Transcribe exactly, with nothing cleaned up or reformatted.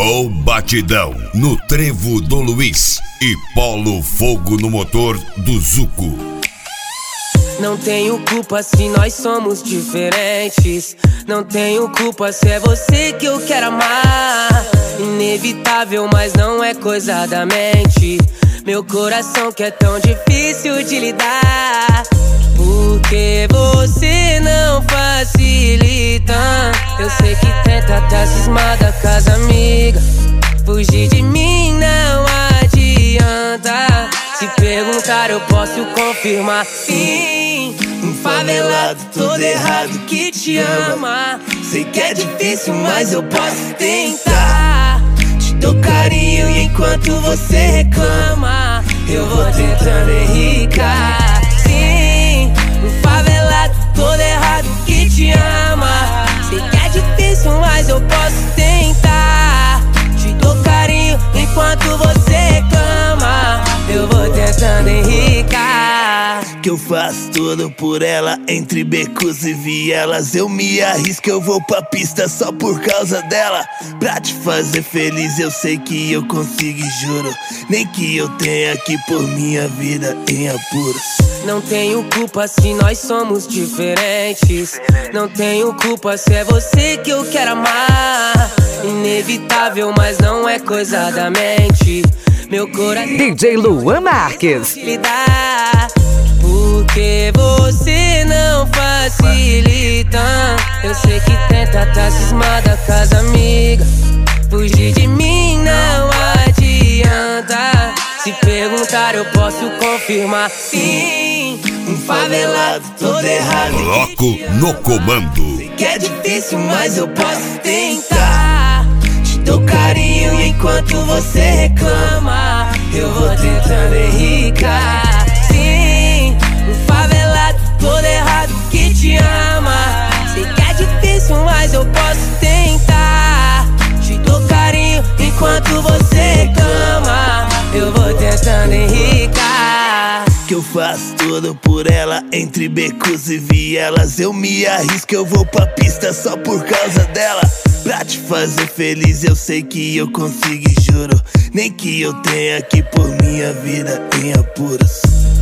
Chegou batidão no Trevo do Luiz e Polo Fogo no motor do Zuco. Não tenho culpa se nós somos diferentes. Não tenho culpa se é você que eu quero amar. Inevitável, mas não é coisa da mente. Meu coração que é tão difícil de lidar. Porque você não facilita. Eu sei que tenta tá cismada com as amigas. Fugir de mim não adianta. Se perguntar eu posso confirmar. Sim, um favelado todo errado que te ama. Sei que é difícil, mas eu posso tentar. Te dou carinho e enquanto você reclama, eu vou tentando enricar. Sim, um favelado todo errado que te ama. Sei que é difícil, mas eu posso tentar. Te dou carinho enquanto você reclama, eu vou tentando enricar. Que eu faço tudo por ela, entre becos e vielas. Eu me arrisco, eu vou pra pista só por causa dela. Pra te fazer feliz eu sei que eu consigo e juro. Nem que eu tenha que pôr minha vida em apuros. Não tenho culpa se nós somos diferentes. Não tenho culpa se é você que eu quero amar. Inevitável, mas não é coisa da mente. Meu coração D J Luan Marques. Porque você não facilita. Eu sei que tenta tá cismada com as amigas. Fugir de mim não adianta. Se perguntar eu posso confirmar. Sim, um favelado todo errado. Bloco no comando. Sei que é difícil, mas eu posso tentar. Te dou carinho e enquanto você reclama, eu vou tentando enricar. Sim, um favelado todo errado que te ama. Sei que é difícil, mas eu posso tentar. Te dou carinho enquanto você reclama, eu vou tentando enricar. Que eu faço tudo por ela, entre becos e vielas. Eu me arrisco, eu vou pra pista só por causa dela. Pra te fazer feliz eu sei que eu consigo e juro. Nem que eu tenha que pôr minha vida em apuros.